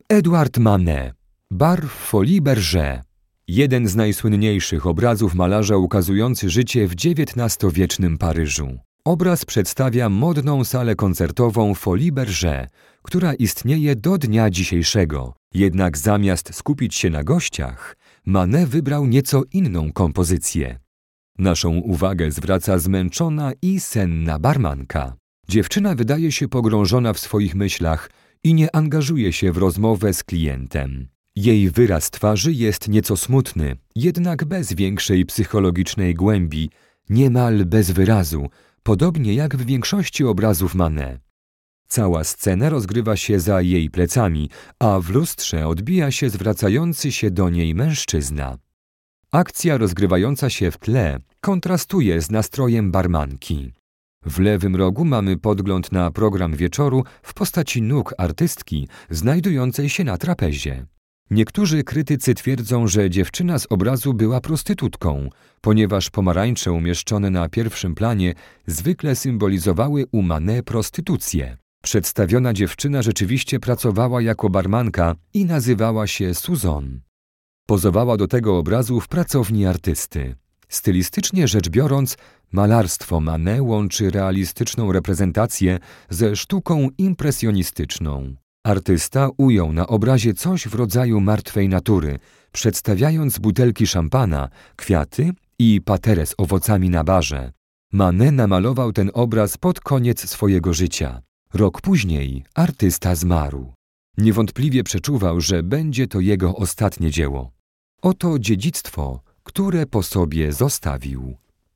Edouard Manet, Bar w Folies Bergère. Jeden z najsłynniejszych obrazów malarza ukazujący życie w XIX-wiecznym Paryżu. Obraz przedstawia modną salę koncertową Folies Bergère, która istnieje do dnia dzisiejszego. Jednak zamiast skupić się na gościach, Manet wybrał nieco inną kompozycję. Naszą uwagę zwraca zmęczona i senna barmanka. Dziewczyna wydaje się pogrążona w swoich myślach i nie angażuje się w rozmowę z klientem. Jej wyraz twarzy jest nieco smutny, jednak bez większej psychologicznej głębi, niemal bez wyrazu, podobnie jak w większości obrazów Manet. Cała scena rozgrywa się za jej plecami, a w lustrze odbija się zwracający się do niej mężczyzna. Akcja rozgrywająca się w tle kontrastuje z nastrojem barmanki. W lewym rogu mamy podgląd na program wieczoru w postaci nóg artystki znajdującej się na trapezie. Niektórzy krytycy twierdzą, że dziewczyna z obrazu była prostytutką, ponieważ pomarańcze umieszczone na pierwszym planie zwykle symbolizowały u Manet prostytucję. Przedstawiona dziewczyna rzeczywiście pracowała jako barmanka i nazywała się Suzanne. Pozowała do tego obrazu w pracowni artysty. Stylistycznie rzecz biorąc, malarstwo Manet łączy realistyczną reprezentację ze sztuką impresjonistyczną. Artysta ujął na obrazie coś w rodzaju martwej natury, przedstawiając butelki szampana, kwiaty i paterę z owocami na barze. Manet namalował ten obraz pod koniec swojego życia. Rok później artysta zmarł. Niewątpliwie przeczuwał, że będzie to jego ostatnie dzieło. Oto dziedzictwo, które po sobie zostawił.